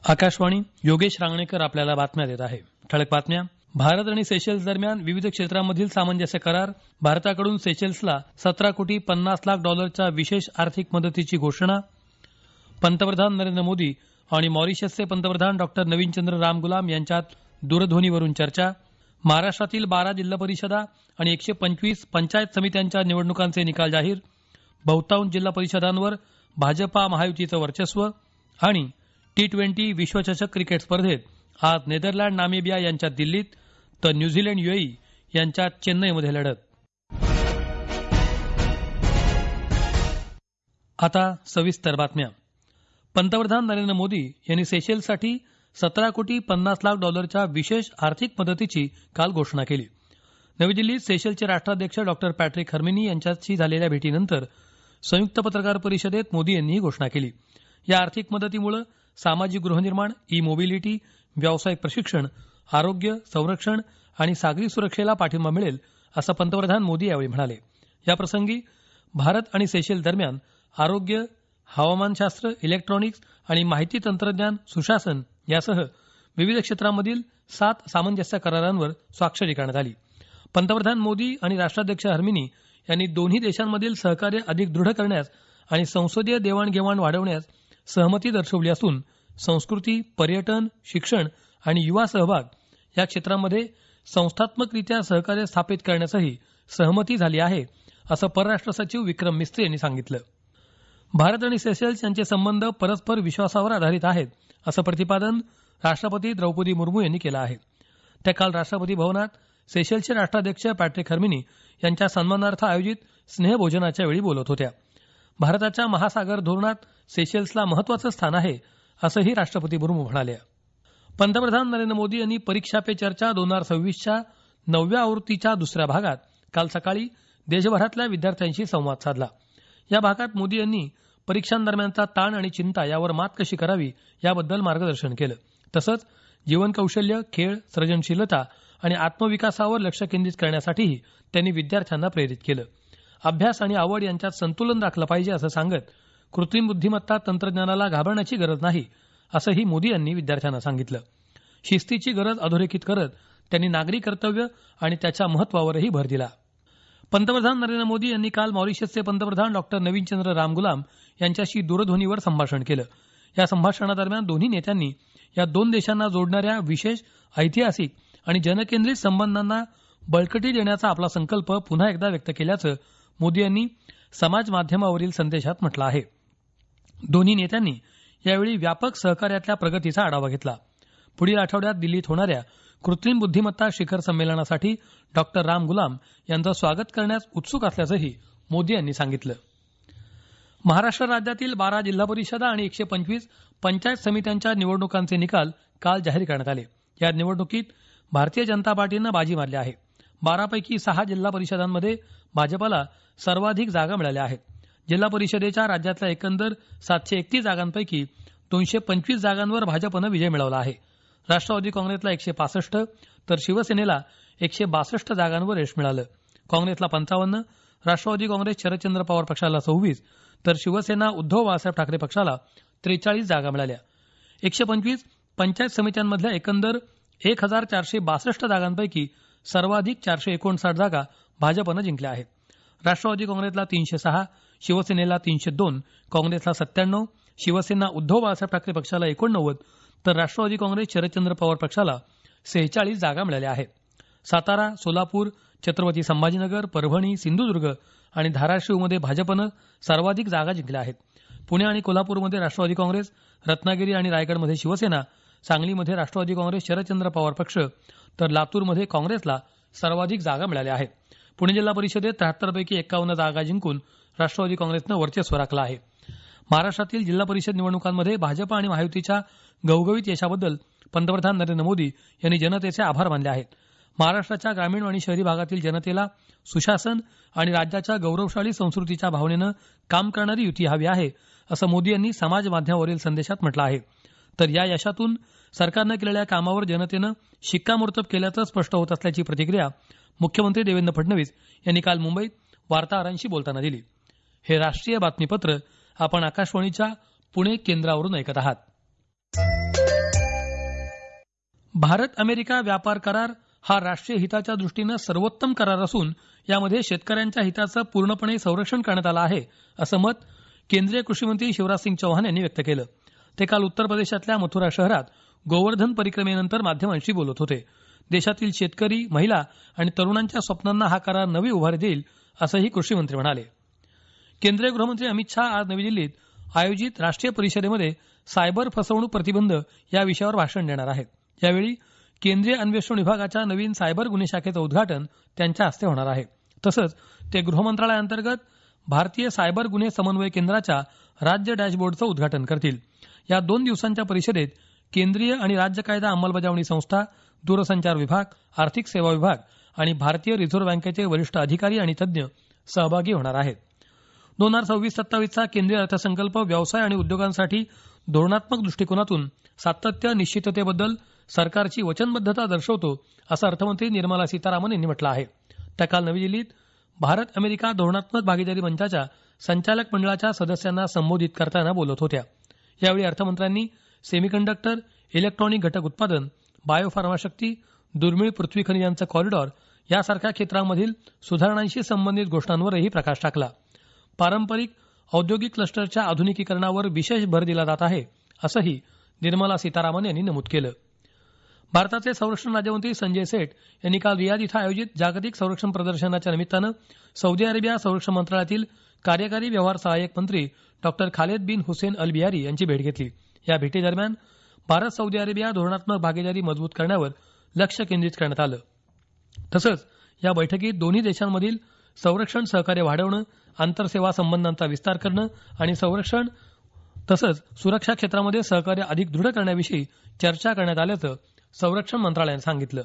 आकाशवाणी योगेश रांगणेकर आपल्याला बातम्या देत आहे. ठळक बातम्या. भारत आणि सेशल्स दरम्यान विविध क्षेत्रांमधील सामंजस्य करार. भारताकडून सेशल्सला $17,50,00,000च्या विशेष आर्थिक मदतीची घोषणा. पंतप्रधान नरेंद्र मोदी आणि मॉरिशसचे पंतप्रधान डॉ नवीनचंद्र रामगुलाम यांच्यात दूरध्वनीवरून चर्चा. महाराष्ट्रातील 12 जिल्हा परिषदा आणि 125 पंचायत समित्यांच्या निवडणुकांचे निकाल जाहीर. बहुतांश जिल्हा परिषदांवर भाजपा महायुतीचं वर्चस्व. आणि T20 विश्वचषक क्रिकेट स्पर्धेत आज नेदरलँड नामिबिया यांच्यात दिल्लीत तर न्यूझीलंड UAE यांच्यात चेन्नईमध्ये लढत. आता सविस्तर बातम्या. पंतप्रधान नरेंद्र मोदी यांनी सेशेल्ससाठी $17,50,00,000च्या विशेष आर्थिक मदतीची काल घोषणा केली. नवी दिल्लीत सेशेल्सचे राष्ट्राध्यक्ष डॉ पॅट्रिक हर्मिनी यांच्याशी झालेल्या भेटीनंतर संयुक्त पत्रकार परिषदेत मोदी यांनी ही घोषणा केली. या आर्थिक मदतीमुळे सामाजिक गृहनिर्माण, ई मोबिलिटी, व्यावसायिक प्रशिक्षण, आरोग्य, संरक्षण आणि सागरी सुरक्षेला पाठिंबा मिळेल असं पंतप्रधान मोदी यावेळी म्हणाले. याप्रसंगी भारत आणि सेशेल्स दरम्यान आरोग्य, हवामानशास्त्र, इलेक्ट्रॉनिक्स आणि माहिती तंत्रज्ञान, सुशासन यासह विविध क्षेत्रांमधील 7 सामंजस्य करारांवर स्वाक्षरी करण्यात आली. पंतप्रधान मोदी आणि राष्ट्राध्यक्ष हर्मिनी यांनी दोन्ही देशांमधील सहकार्य अधिक दृढ करण्यास आणि संसदीय देवाणघेवाण वाढवण्यास सहमती दर्शवली असून संस्कृती, पर्यटन, शिक्षण आणि युवा सहभाग या क्षेत्रांमध्ये संस्थात्मकरित्या सहकार्य स्थापित करण्यासही सहमती झाली आहे असं परराष्ट्र सचिव विक्रम मिस्त्री यांनी सांगितलं. भारत आणि सेशेल्स यांचे संबंध परस्पर विश्वासावर आधारित आहेत असं प्रतिपादन राष्ट्रपती द्रौपदी मुर्मू यांनी केलं आहे. त्या काल राष्ट्रपती भवनात सेशेल्सचे राष्ट्राध्यक्ष पॅट्रिक हर्मिनी यांच्या सन्मानार्थ आयोजित स्नेहभोजनाच्या वेळी बोलत होत्या. भारताच्या महासागर धोरणात सेशेल्सला महत्वाचं स्थान आहे असंही राष्ट्रपती मुर्मू म्हणाल्या. पंतप्रधान नरेंद्र मोदी यांनी परीक्षा पे चर्चा 2026च्या 9व्या आवृत्तीच्या दुसऱ्या भागात काल सकाळी देशभरातल्या विद्यार्थ्यांशी संवाद साधला. या भागात मोदी यांनी परीक्षांदरम्यानचा ताण आणि चिंता यावर मात कशी करावी याबद्दल मार्गदर्शन केलं. तसंच जीवन कौशल्य, खेळ, सृजनशीलता आणि आत्मविकासावर लक्ष केंद्रित करण्यासाठीही त्यांनी विद्यार्थ्यांना प्रेरित केलं. अभ्यास आणि आवड यांच्यात संतुलन राखलं पाहिजे असं सांगत कृत्रिम बुद्धिमत्ता तंत्रज्ञानाला घाबरण्याची गरज नाही असंही मोदी यांनी विद्यार्थ्यांना सांगितलं. शिस्तीची गरज अधोरेखित करत त्यांनी नागरी कर्तव्य आणि त्याच्या महत्वावरही भर दिला. पंतप्रधान नरेंद्र मोदी यांनी काल मॉरिशसचे पंतप्रधान डॉ नवीनचंद्र रामगुलाम यांच्याशी दूरध्वनीवर संभाषण केलं. या संभाषणादरम्यान दोन्ही नेत्यांनी या दोन देशांना जोडणाऱ्या विशेष, ऐतिहासिक आणि जनकेंद्रित संबंधांना बळकटी देण्याचा आपला संकल्प पुन्हा एकदा व्यक्त केल्याचं मोदी यांनी समाज माध्यमावरील संदेशात म्हटलं आहे. दोन्ही नेत्यांनी यावेळी व्यापक सहकार्यातल्या प्रगतीचा आढावा घेतला. पुढील आठवड्यात दिल्लीत होणाऱ्या कृत्रिम बुद्धिमत्ता शिखर संमेलनासाठी डॉ रामगुलाम यांचं स्वागत करण्यास उत्सुक असल्याचंही मोदी यांनी सांगितलं. महाराष्ट्र राज्यातील 12 जिल्हा परिषदा आणि 125 पंचायत समित्यांच्या निवडणुकांचे निकाल काल जाहीर करण्यात आले. या निवडणुकीत भारतीय जनता पार्टीनं बाजी मारली आहे. 12 पैकी 6 जिल्हा परिषदांमध्ये भाजपाला सर्वाधिक जागा मिळाल्या आहेत. जिल्हा परिषदेच्या राज्यातल्या एकंदर 731 जागांपैकी 225 जागांवर भाजपनं विजय मिळवला आहे. राष्ट्रवादी काँग्रेसला 165 तर शिवसेनेला 162 जागांवर यश मिळालं. काँग्रेसला 55, राष्ट्रवादी काँग्रेस शरदचंद्र पवार पक्षाला 26 तर शिवसेना उद्धव बाळासाहेब ठाकरे पक्षाला 43 जागा मिळाल्या. 125 पंचायत समित्यांमधल्या एकंदर 1462 जागांपैकी सर्वाधिक 459 जागा भाजपनं जिंकल्या आहेत. राष्ट्रवादी काँग्रेसला 306, शिवसेनेला 302, काँग्रेसला 97, शिवसेना उद्धव बाळासाहेब ठाकरे पक्षाला 89 तर राष्ट्रवादी काँग्रेस शरदचंद्र पवार पक्षाला 46 जागा मिळाल्या आहेत. सातारा, सोलापूर, छत्रपती संभाजीनगर, परभणी, सिंधुदुर्ग आणि धाराशिवमध्ये भाजपनं सर्वाधिक जागा जिंकल्या आहेत. पुणे आणि कोल्हापूरमध्ये राष्ट्रवादी काँग्रेस, रत्नागिरी आणि रायगडमध्ये शिवसेना, सांगलीमध्ये राष्ट्रवादी काँग्रेस शरदचंद्र पवार पक्ष तर लातूरमध्ये काँग्रेसला सर्वाधिक जागा मिळाल्या आहेत. पुणे जिल्हा परिषदेत 73 पैकी 51 जागा जिंकून राष्ट्रवादी काँग्रेसनं वर्चस्व राखलं आहे. महाराष्ट्रातील जिल्हा परिषद निवडणुकांमध्ये भाजप आणि महायुतीच्या घवघवीत यशाबद्दल पंतप्रधान नरेंद्र मोदी यांनी जनतेचे आभार मानले आहेत. महाराष्ट्राच्या ग्रामीण आणि शहरी भागातील जनतेला सुशासन आणि राज्याच्या गौरवशाली संस्कृतीच्या भावनेनं काम करणारी युती हवी आहे असं मोदी यांनी समाज माध्यमावरील संदेशात म्हटलं आहे. तर या यशातून सरकारनं केलेल्या कामावर जनतेनं शिक्कामोर्तब केल्याचं स्पष्ट होत असल्याची प्रतिक्रिया मुख्यमंत्री देवेंद्र फडणवीस यांनी काल मुंबईत वार्ताहरांशी बोलताना दिली. हे राष्ट्रीय बातमीपत्र आपण आकाशवाणीच्या पुणे केंद्रावरून ऐकत आहात. भारत अमेरिका व्यापार करार हा राष्ट्रीय हिताच्या दृष्टीनं सर्वोत्तम करार असून यामध्ये शेतकऱ्यांच्या हिताचं पूर्णपणे संरक्षण करण्यात आलं आहे असं मत केंद्रीय कृषी मंत्री शिवराज सिंग चौहान यांनी व्यक्त केलं. ते काल उत्तर प्रदेशातल्या मथुरा शहरात गोवर्धन परिक्रमेनंतर माध्यमांशी बोलत होते. देशातील शेतकरी, महिला आणि तरुणांच्या स्वप्नांना हा करार नवी उभारी देईल असंही कृषी मंत्री म्हणाले. केंद्रीय गृहमंत्री अमित शहा आज नवी दिल्लीत आयोजित राष्ट्रीय परिषदेमध्ये सायबर फसवणूक प्रतिबंध या विषयावर भाषण देणार आहेत. यावेळी केंद्रीय अन्वेषण विभागाच्या नवीन सायबर गुन्हे शाखेचं उद्घाटन त्यांच्या हस्ते होणार आहे. तसंच ते गृहमंत्रालयाअंतर्गत भारतीय सायबर गुन्हे समन्वय केंद्राच्या राज्य डॅशबोर्डचं उद्घाटन करतील. या 2 दिवसांच्या परिषदेत केंद्रीय आणि राज्य कायदा अंमलबजावणी संस्था, दूरसंचार विभाग, आर्थिक सेवा विभाग आणि भारतीय रिझर्व्ह बँकेचे वरिष्ठ अधिकारी आणि तज्ज्ञ सहभागी होणार आहेत. 2026-27चा केंद्रीय अर्थसंकल्प व्यवसाय आणि उद्योगांसाठी धोरणात्मक दृष्टिकोनातून सातत्य, निश्चिततेबद्दल सरकारची वचनबद्धता दर्शवतो असं अर्थमंत्री निर्मला सीतारामन यांनी म्हटलं आहे. त्या काल नवी दिल्लीत भारत अमेरिका धोरणात्मक भागीदारी मंचाच्या संचालक मंडळाच्या सदस्यांना संबोधित करताना बोलत होत्या. यावेळी अर्थमंत्र्यांनी सेमीकंडक्टर, इलेक्ट्रॉनिक घटक उत्पादन, बायोफार्मा शक्ती, दुर्मिळ पृथ्वी खनिजांचं कॉरिडॉर यासारख्या क्षेत्रांमधील सुधारणांशी संबंधित घोषणांवरही प्रकाश टाकला. पारंपरिक औद्योगिक क्लस्टरच्या आधुनिकीकरणावर विशेष भर दिला जात आहे असंही निर्मला सीतारामन यांनी नमूद केलं. भारताचे संरक्षण राज्यमंत्री संजय सेठ यांनी काल रियाद इथं आयोजित जागतिक संरक्षण प्रदर्शनाच्या निमित्तानं सौदी अरेबिया संरक्षण मंत्रालयातील कार्यकारी व्यवहार सहाय्यक मंत्री डॉक्टर खालेद बिन हुसेन अल बियारी यांची भेट घेतली. या भेटीदरम्यान भारत सौदी अरेबिया धोरणात्मक भागीदारी मजबूत करण्यावर लक्ष केंद्रित करण्यात आलं. तसंच या बैठकीत दोन्ही देशांमधील संरक्षण सहकार्य वाढवणं, आंतरसेवा संबंधांचा विस्तार करणं आणि संरक्षण तसंच सुरक्षा क्षेत्रामध्ये सहकार्य अधिक दृढ करण्याविषयी चर्चा करण्यात आल्याचं संरक्षण मंत्रालयानं सांगितलं.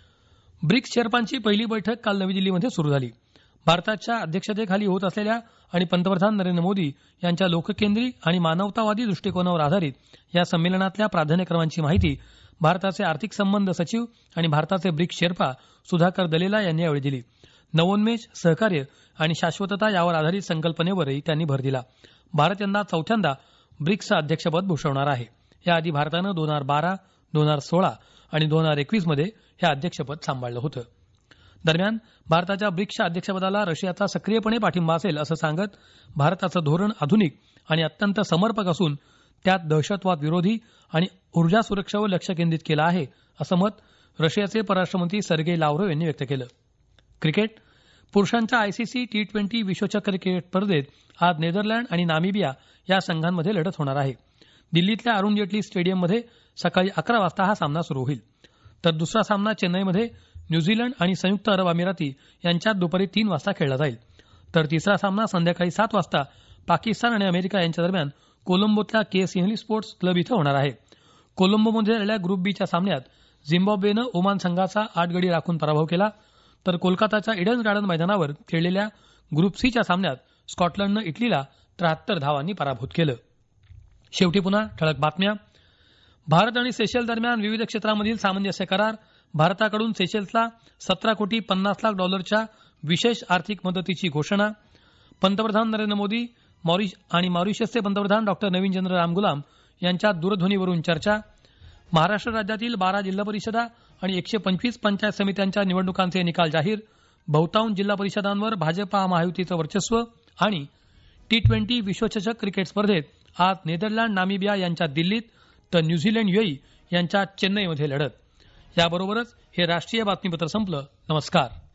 ब्रिक्स शेर्पांची पहिली बैठक काल नवी दिल्लीमध्ये सुरू झाली. भारताच्या अध्यक्षतेखाली होत असलेल्या आणि पंतप्रधान नरेंद्र मोदी यांच्या लोककेंद्री आणि मानवतावादी दृष्टिकोनावर आधारित या संमेलनातल्या प्राधान्यक्रमांची माहिती भारताचे आर्थिक संबंध सचिव आणि भारताचे ब्रिक्स शेर्पा सुधाकर दलेला यांनी यावेळी दिली. नवोन्मेष, सहकार्य आणि शाश्वतता यावर आधारित संकल्पनेवरही त्यांनी भर दिला. भारत यंदा 4थ्यांदा ब्रिक्सचं अध्यक्षपद भूषवणार आहे. याआधी भारतानं 2012, 2016 आणि 2021 मध्ये हे अध्यक्षपद सांभाळलं होतं. दरम्यान भारताच्या ब्रिक्सच्या अध्यक्षपदाला रशियाचा सक्रियपणे पाठिंबा असेल असं सांगत भारताचं धोरण आधुनिक आणि अत्यंत समर्पक असून त्यात दहशतवाद विरोधी आणि ऊर्जा सुरक्षेवर लक्ष केंद्रित केलं आहे असं मत रशियाचे परराष्ट्रमंत्री सर्गेई लाव्हरोव्ह यांनी व्यक्त केलं. क्रिकेट पुरुषांच्या आयसीसी T20 विश्वचषक क्रिकेट स्पर्धेत आज नेदरलँड आणि नामिबिया या संघांमध्ये लढत होणार आहे. दिल्लीतल्या अरुण जेटली स्टेडियममध्ये सकाळी 11 वाजता हा सामना सुरू होईल. तर दुसरा सामना चेन्नईमध्ये न्यूझीलंड आणि संयुक्त अरब अमिराती यांच्यात दुपारी 3 वाजता खेळला जाईल. तर तिसरा सामना संध्याकाळी 7 वाजता पाकिस्तान आणि अमेरिका यांच्या दरम्यान कोलंबोतल्या के.सिंहली स्पोर्ट्स क्लब इथं होणार आहे. कोलंबोमध्ये झालेल्या ग्रुप बीच्या सामन्यात झिम्बाब्वेनं ओमान संघाचा 8 गडी राखून पराभव केला. तर कोलकाताच्या इडन गार्डन मैदानावर खेळलेल्या ग्रुप सीच्या सामन्यात स्कॉटलंडनं इटलीला 73 धावांनी पराभूत केलं. शेवटी पुन्हा ठळक बातम्या. भारत आणि सेशेल्स दरम्यान विविध क्षेत्रामधील सामंजस्य करार. भारताकडून सेशेल्सला $17,50,00,000च्या विशेष आर्थिक मदतीची घोषणा. पंतप्रधान नरेंद्र मोदी आणि मॉरिशसचे पंतप्रधान डॉक्टर नवीनचंद्र रामगुलाम यांच्यात दूरध्वनीवरून चर्चा. महाराष्ट्र राज्यातील 12 जिल्हा परिषदा आणि 125 पंचायत समित्यांच्या निवडणुकांचे निकाल जाहीर. बहुतांश जिल्हा परिषदांवर भाजपा महायुतीचं वर्चस्व. आणि T20 विश्वचषक क्रिकेट स्पर्धेत आज नेदरलँड, नामिबिया यांच्यात दिल्लीत तर न्यूझीलंड, UAE यांच्यात चेन्नईमध्ये लढत. याबरोबरच हे राष्ट्रीय बातमीपत्र संपलं. नमस्कार.